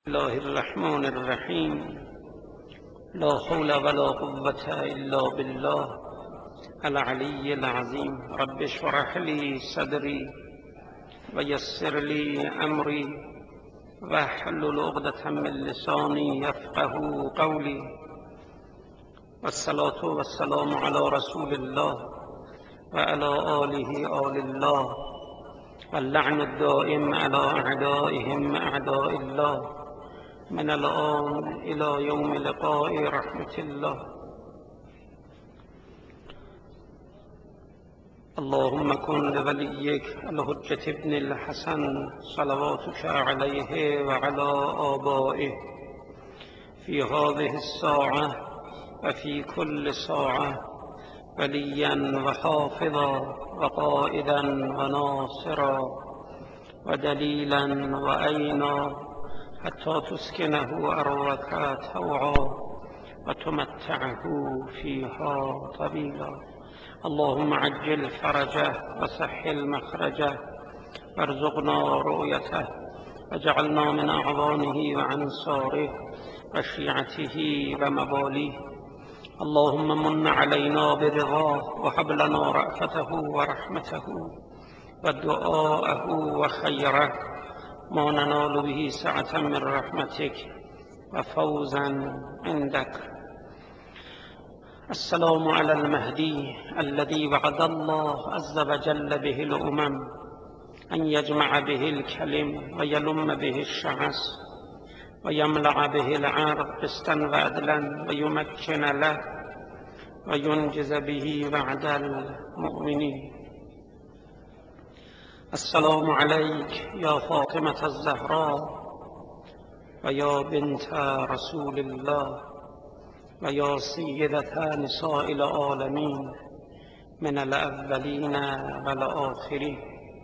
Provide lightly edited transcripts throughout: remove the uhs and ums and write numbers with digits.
الله الرحمن الرحیم. لا حول ولا قوة الا بالله العلی العظیم. رب اشرح لی صدری و یسر لی امری واحلل عقدة من لسانی یفقهوا قولی. والصلاة والسلام علی رسول الله و علی آله آل الله واللعن الدائم على أعدائهم أعداء الله من الآن إلى يوم لقاء رحمة الله. اللهم كن لوليك الحجة ابن الحسن صلواتك عليه وعلى آبائه في هذه الساعة وفي كل ساعة وليا وحافظا وقائدا وناصرا ودليلا وأينا حتى تسكنه أرضك طوعا وتمتعه فيها طويلا. اللهم عجل فرجه وسهل مخرجه وارزقنا رؤيته وجعلنا من أعوانه وأنصاره وشيعته ومواليه. اللهم من علينا برضاه وهب لنا رأفته ورحمته ودعاءه وخيره ما ننال به سعة من رحمتك وفوزا عندك. السلام على المهدي الذي وعد الله عز وجل به الأمم أن يجمع به الكلم ويلم به الشعث ويملع به العرض قسطا وعدلا ويمكن له وينجز به وعد المؤمنين. السلام عليك يا فاطمة الزهراء ويا بنت رسول الله ويا سيدة نساء العالمين من الأولين والآخرين.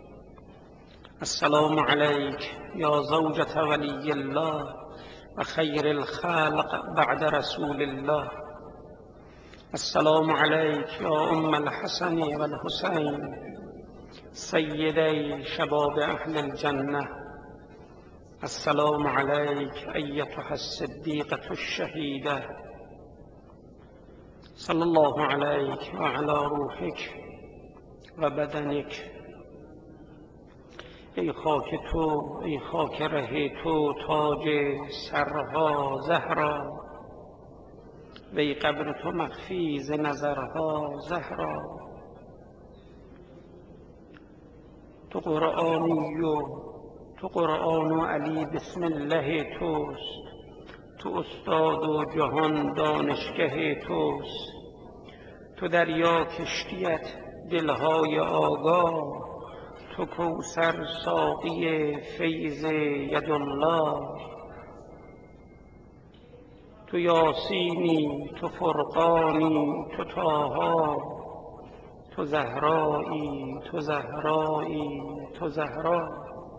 السلام عليك يا زوجة ولي الله وخير الخلق بعد رسول الله. السلام عليك يا أم الحسن والحسين سيدي شباب أهل الجنة. السلام عليك أيتها الصديقة الشهيدة. صلى الله عليك وعلى روحك وبدنك. ای خاک تو، ای خاک ره تو، تاج سرها زهرا، وی قبر تو مخفی ز نظرها زهرا. تو قرآن و علی بسم الله توست، تو استاد و جهان دانشگه توست. تو دریا کشتیت دلهای آگاه، تو کوثر ساقی فیض یدالله. تو یاسینی، تو فرقانی، تو طاها، تو زهرایی، تو زهرایی، تو زهرا.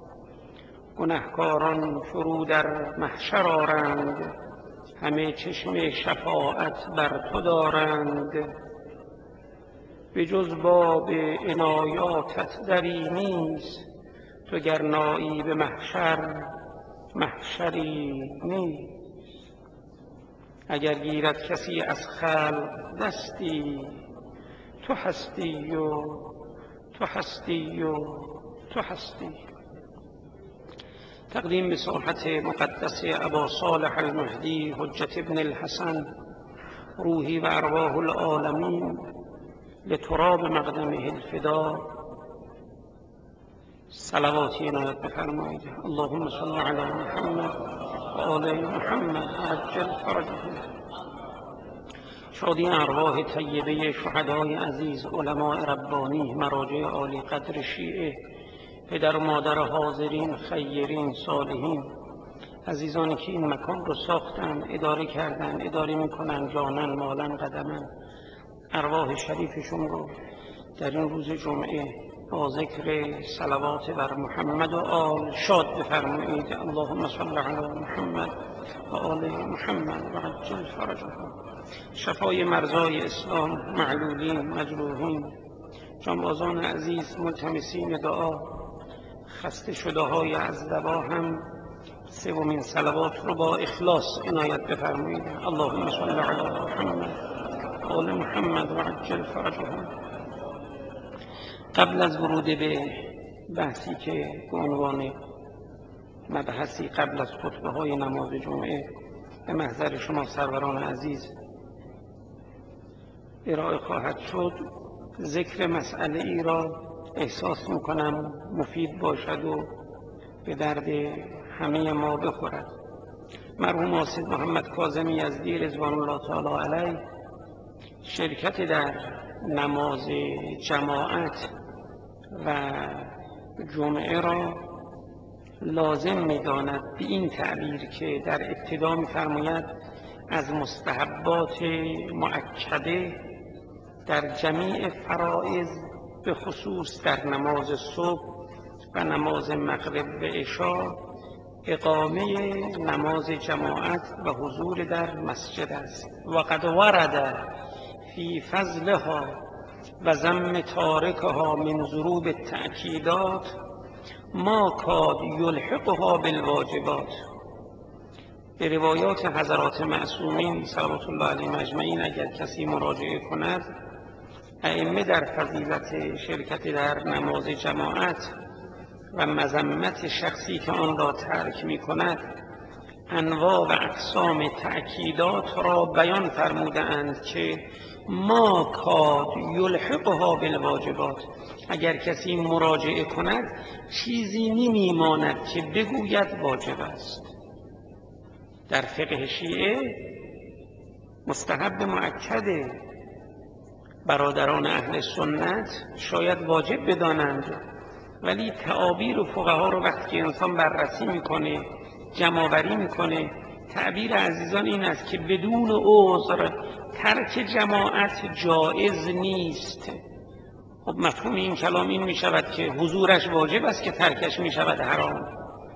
گنهکاران فرو در محشر آرند، همه چشم شفاعت بر تو دارند. به جز باب عنایاتت دری نیست، تو گر نایی به محشر محشری نیست. اگر گیرد کسی از خلق دستی، تو هستی و تو هستی و تو هستی. تقدیم به ساحت مقدس ابا صالح المهدی حجة ابن الحسن روحی و ارواح العالمین لتراب مقدمه الفدا صلواتی عنایت بفرمایید. اللهم صل علی محمد و آل محمد عجل فرجهم. شادی ارواح طیبه شهدای عزیز، علماء ربانی، مراجع عالی قدر شیعه، پدر و مادر حاضرین، خیرین، صالحین، عزیزانی که این مکان رو ساختن، اداره کردن، اداره میکنن، جانن، مالن، قدمن. ارواح شریفشون رو در این روز جمعه با ذکر صلوات بر محمد و آل شاد بفرمایید. اللهم صل علی محمد و آل محمد و عجل فرجهم. شفای مرضای اسلام، معلولین، مجروحین، جانبازان عزیز، ملتمسین دعا، خسته شده های از دوا هم سومین صلوات رو با اخلاص عنایت بفرمایید. اللهم صل علی محمد آل محمد و عجل فرجهم. قبل از ورود به بحثی که به عنوان مبحثی قبل از خطبه های نماز جمعه به محضر شما سروران عزیز ارائه خواهد شد، ذکر مسئله ای را احساس میکنم مفید باشد و به درد همه ما بخورد. مرحوم آصف محمد کاظمی یزدی رضوان الله تعالی علیه شرکت در نماز جماعت و جمعه را لازم می‌داند به این تعبیر که در ابتدا می‌فرماید از مستحبات مؤکده در جمیع فرائض به خصوص در نماز صبح و نماز مغرب و عشا اقامه نماز جماعت و حضور در مسجد است. و قد ورد فی فضلها و ذم تارکها من ضروب التأکیدات ما کاد یلحقها بالواجبات. به روایات حضرات معصومین صلوات الله علیهم اجمعین اگر کسی مراجعه کند، ائمه در فضیلت شرکت در نماز جماعت و مذمت شخصی که آن را ترک می کند انواع و اقسام تأکیدات را بیان فرموده اند که ما کاد یلحقها بالواجبات. اگر کسی مراجعه کند چیزی نمی ماند که بگوید واجب است. در فقه شیعه مستحب مؤکد برادران اهل سنت شاید واجب بدانند، ولی تعابیر و فقها رو وقتی که انسان بررسی میکنه، جمع‌آوری میکنه، تعبیر عزیزان این است که بدون عذر ترک جماعت جایز نیست. خب مفهوم این کلام این میشود که حضورش واجب است که ترکش میشود حرام.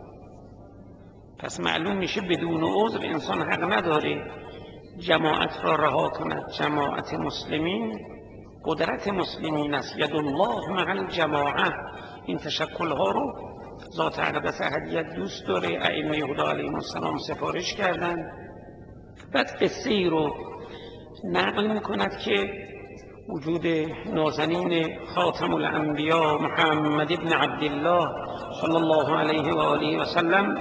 پس معلوم میشه بدون عذر انسان حق نداره جماعت را رها کند. جماعت مسلمین قدرت مسلمین است. ید الله مع الجماعه. این تشکل‌ها رو ذات اقدس احدیت دوست داره. ائمه هدا علیهم السلام سفارش کردند. بعد قصه ای رو نقل میکند که وجود نازنین خاتم الانبیا محمد ابن عبدالله صلی الله علیه و آله و سلم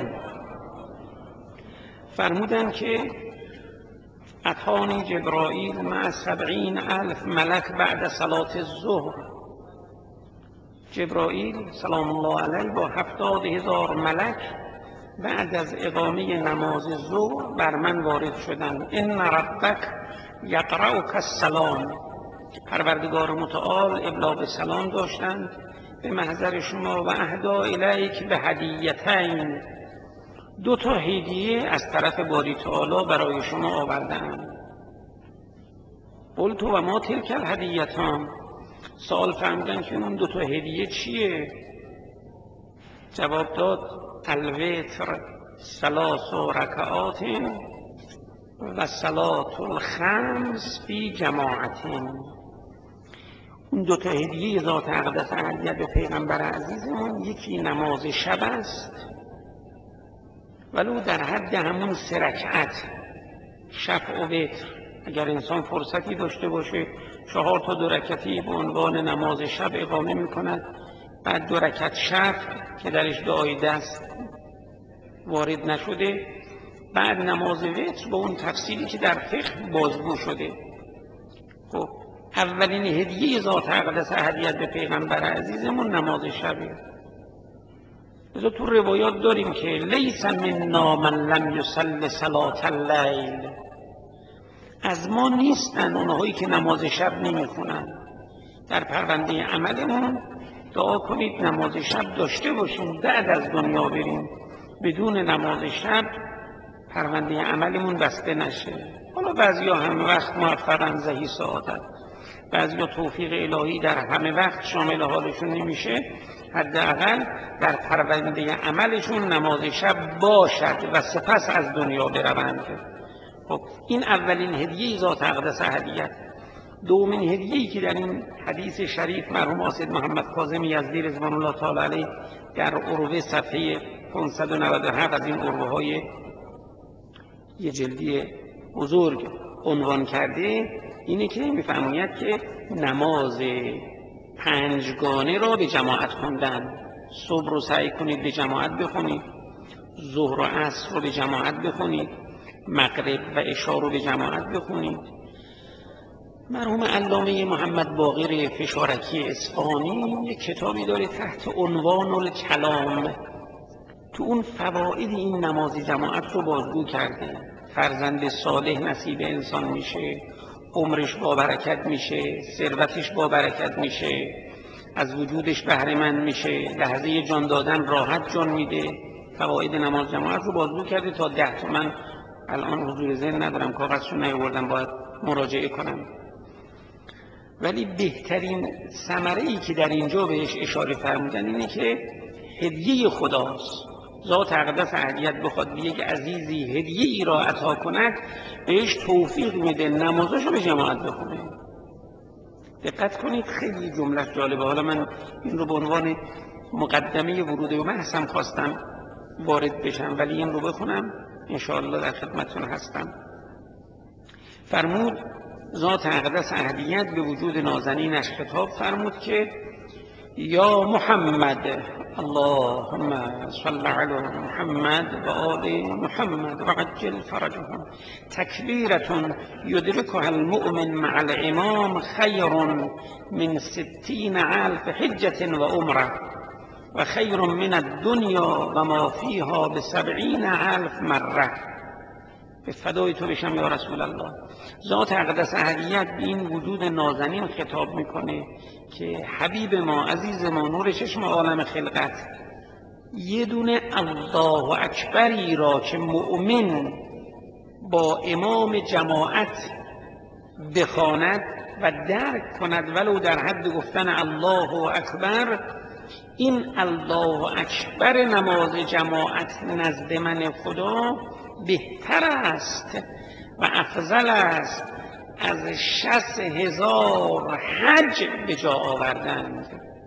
فرمودند که اتانی جبرائیل مع 70,000 ملک بعد صلاة الظهر. جبرائیل سلام الله علیه با 70,000 ملک بعد از اقامه نماز ظهر بر من وارد شدند. ان ربک یقرؤک السلام. پروردگار متعال ابلاغ سلام داشتند به محضر شما و اهدا الیک به هدیتین. 2 هدیه از طرف باری تعالی برای شما آوردند. قلت و ما تلک الهدیتان. سوال فرمودن که اون 2 هدیه چیه؟ جواب داد الوتر 3 رکعات و صلاة الخمس فی جماعت. اون 2 هدیه ذات اقدس احدیت به پیغمبر عزیزمون، یکی نماز شب است ولو در حد همون 3 رکعت شفع و وتر. اگر انسان فرصتی داشته باشه 4 تا 2 رکعتی به عنوان نماز شب اقامه میکند، بعد 2 رکعت شفع که درش دعای دست وارد نشده، بعد نماز وتر با اون تفصیلی که در فقه بازگو شده. خب اولین هدیه ذات اقدس احدیت به پیغمبر عزیزمون نماز شبه. لذا تو روایات داریم که لیس منا من لم یصلی صلاة اللیل. از ما نیستن اونهایی که نماز شب نمیخونن. در پرونده عملمون دعا کنید نماز شب داشته باشیم، بعد از دنیا بریم. بدون نماز شب پرونده عملمون بسته نشه. حالا بعضیا همه وقت موفقن زهی سعادت، بعضیا توفیق الهی در همه وقت شامل حالشون نمیشه، حداقل در پرونده عملشون نماز شب باشد و سپس از دنیا بروند. خب این اولین هدیه ذات اقدس احدیت. دومین هدیه‌ای که در این حدیث شریف مرحوم آصف محمد کاظمی یزدی رضوان الله تعالی علیه در عروه صفحه 597 از این اربوهای یه جلدی بزرگ عنوان کرده اینه که می‌فرماید که نماز پنجگانه را به جماعت خواندن. صبح رو سعی کنید به جماعت بخونید، ظهر و عصر رو به جماعت بخونید، مغرب و عشا رو به جماعت بخونید. مرحوم علامه محمد باقر فشارکی اصفهانی یک کتابی داره تحت عنوان الکلام، تو اون فواید این نماز جماعت رو بازگو کرده. فرزند صالح نصیب انسان میشه، عمرش با برکت میشه، ثروتش با برکت میشه، از وجودش بهره مند میشه، لحظه جان دادن راحت جان میده. فواید نماز جماعت رو بازگو کرده تا 10 تا. من الان حضور ذهن ندارم، کاغذشو نیاوردم، باید مراجعه کنم. ولی بهترین ثمره‌ای که در اینجا بهش اشاره فرمودن اینه که هدیه خداست. ذات اقدس احدیت بخواد به یک عزیزی هدیه‌ای را عطا کند، بهش توفیق میده نمازاشو به جماعت بخونه. دقت کنید، خیلی جمله‌اش جالبه. حالا من این رو به عنوان مقدمه ورود به بحثم خواستم وارد بشم، ولی این رو بخونم انشاءالله در خدمتتون هستم. فرمود ذات اقدس احدیت به وجود نازنینش خطاب فرمود که یا محمد، اللهم صل علی محمد و آل محمد و عجل فرجهم، تکبیرة یدرکها المؤمن مع الامام خیر من 60,000 حجة و عمره و خیر من الدنیا و ما فیها ب 70,000 مره. به فدای تو بشم یا رسول الله. ذات اقدس احدیت به این وجود نازنین خطاب میکنه که حبیب ما، عزیز ما، نور چشم عالم خلقت، یه دونه الله اکبری را که مؤمن با امام جماعت بخواند و درک کند ولو در حد گفتن الله اکبر، این الله اکبر نماز جماعت نزد من خدا بهتر است و افضل است از 60,000 حج به جا آوردن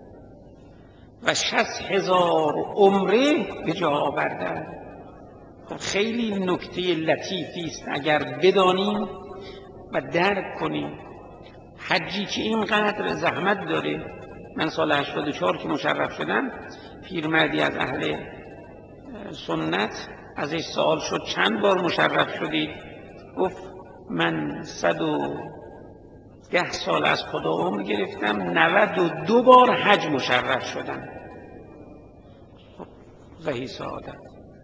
و 60,000 عمره به جا آوردن. خیلی نکته لطیفی است اگر بدانیم و درک کنیم. حجی که اینقدر زحمت داره. من سال 84 که مشرف شدم، پیرمردی از اهل سنت ازش سوال شد چند بار مشرف شدید؟ گفت من 110 سال از خدا عمر گرفتم، 92 بار حج مشرف شدم. زهی سعادت.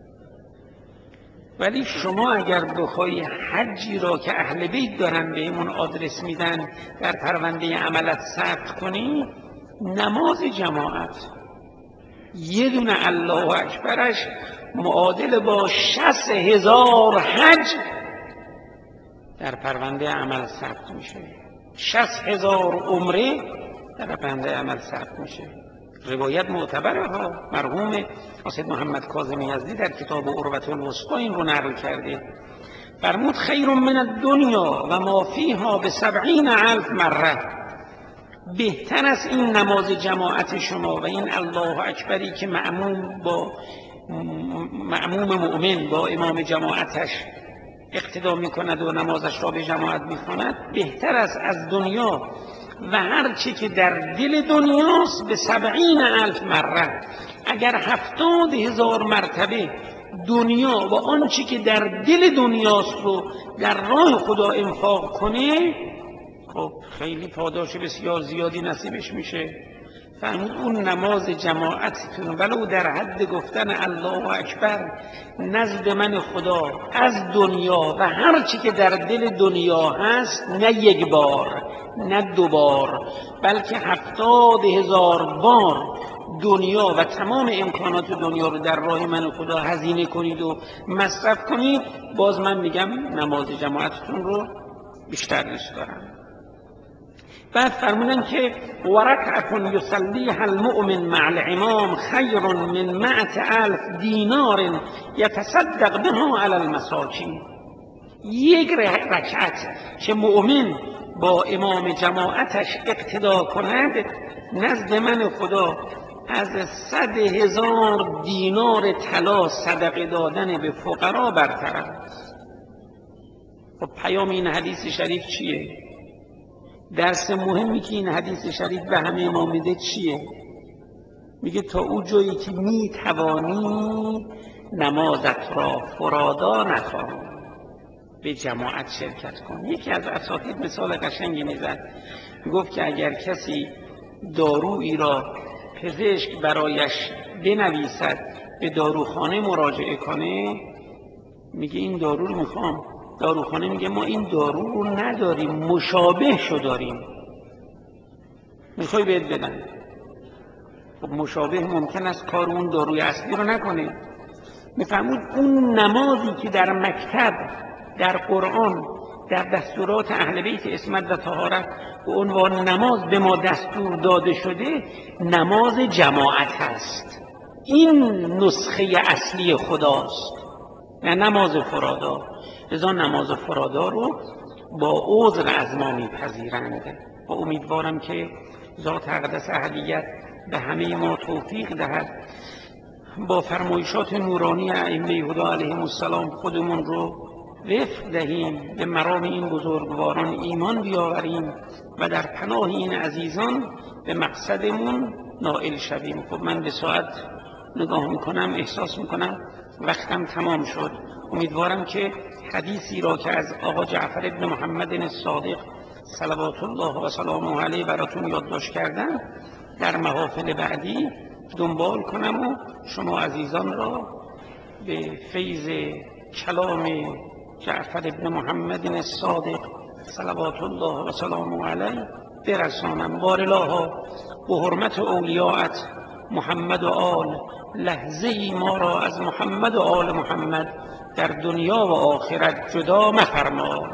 ولی شما اگر بخوای حجی را که اهل بیت دارن بهمون آدرس میدن در پرونده عملت ثبت کنی، نماز جماعت یه دونه الله اکبرش معادل با 60,000 حج در پرونده عمل ثبت میشه. 60,000 عمره در پرونده عمل ثبت میشه. روایت معتبره ها. مرحوم سید محمد کاظمی یزدی در کتاب عروة الوثقی این رو نقل کرده. فرمود خیر من الدنیا و ما فیها ب 70,000 مره. بهتر از این نماز جماعت شما و این الله اکبری که مأموم مؤمن با امام جماعتش اقتدا میکند و نمازش را به جماعت میخواند، بهتر است از دنیا و هر چی که در دل دنیاست به 70,000 مره. اگر 70,000 مرتبه دنیا و آنچه که در دل دنیاست رو در راه خدا انفاق کنه، خب خیلی پاداش بسیار زیادی نصیبش میشه. فرمود اون نماز جماعتتون ولو در حد گفتن الله اکبر نزد من خدا از دنیا و هر چی که در دل دنیا هست، نه یک بار نه 2 بار بلکه 70,000 بار دنیا و تمام امکانات دنیا رو در راه من خدا هزینه کنید و مصرف کنید، باز من میگم نماز جماعتتون رو بیشتر دوست دارم. بعد فرمودن که ورکعة یصلیها المؤمن مع الامام خیر من 100,000 دینار یتصدق بها علی المساکین. یک رکعت که مؤمن با امام جماعتش اقتدا کند نزد من خدا از 100,000 دینار طلا صدقه دادن به فقرا برتر است. خب پیام این حدیث شریف چیه؟ درس مهمی که این حدیث شریف به همه ما میده چیه؟ میگه تا او جایی که میتوانی نمازت را فرادا نخوان، به جماعت شرکت کن. یکی از اساتید مثال قشنگی میزد، گفت که اگر کسی دارویی را پزشک برایش بنویسد به داروخانه مراجعه کنه، میگه این دارو رو میخوام، داروخانه میگه ما این دارو رو نداریم، مشابه شو داریم، میخوای بهت بدن. خب مشابه ممکن است کار اون داروی اصلی رو نکنه. میفهمود اون نمازی که در مکتب، در قرآن، در دستورات اهل بیت عصمت و طهارت به عنوان نماز به ما دستور داده شده، نماز جماعت هست. این نسخه اصلی خداست، نه نماز فرادا. لذا نماز فرادا رو با عذر از ما میپذیرند و امیدوارم که ذات اقدس اهلیت به همه ما توفیق دهد با فرمایشات نورانی ائمه هدی علیهم السلام خودمون رو وفق دهیم، به مرام این بزرگواران ایمان بیاوریم و در پناه این عزیزان به مقصدمون نائل شویم. خب من به ساعت نگاه میکنم، احساس میکنم وقتم تمام شد. امیدوارم که حدیثی را که از آقا جعفر ابن محمد الصادق صلوات الله و سلامه علیه براتون یادداشت کردم در محافل بعدی دنبال کنم و شما عزیزان را به فیض کلام جعفر ابن محمد الصادق صلوات الله و سلامه علیه برسانم. بارالله به حرمت اولیاءت محمد و آل، لحظه ای ما را از محمد و آل محمد در دنیا و آخرت جدا مفرما.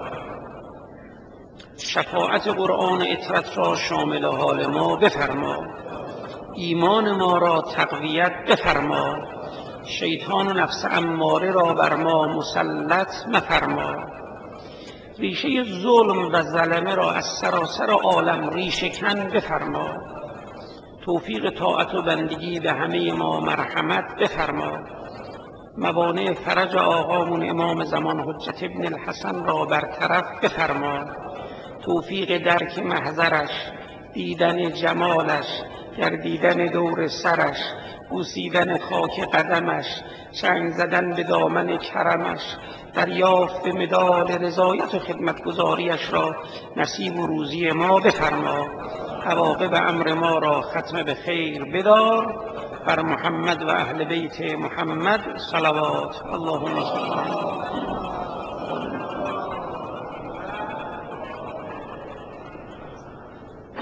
شفاعت قرآن اطرت را شامل حال ما بفرما. ایمان ما را تقویت بفرما. شیطان و نفس اماره را بر ما مسلط مفرما. ریشه ظلم و ظلمه را از سراسر عالم ریشه کن بفرما. توفیق طاعت و بندگی به همه ما مرحمت بفرما. موانع فرج آقامون امام زمان حجت ابن الحسن را برطرف بفرما. توفیق درک محضرش، دیدن جمالش، گردیدن دور سرش، بوسیدن خاک قدمش، چنگ زدن به دامن کرمش، دریافت مدال رضایت و خدمتگزاریش را نصیب و روزی ما بفرما. عواقب امر ما را ختم به خیر بدار. بر محمد و اهل بیت محمد صلوات. اللهم صل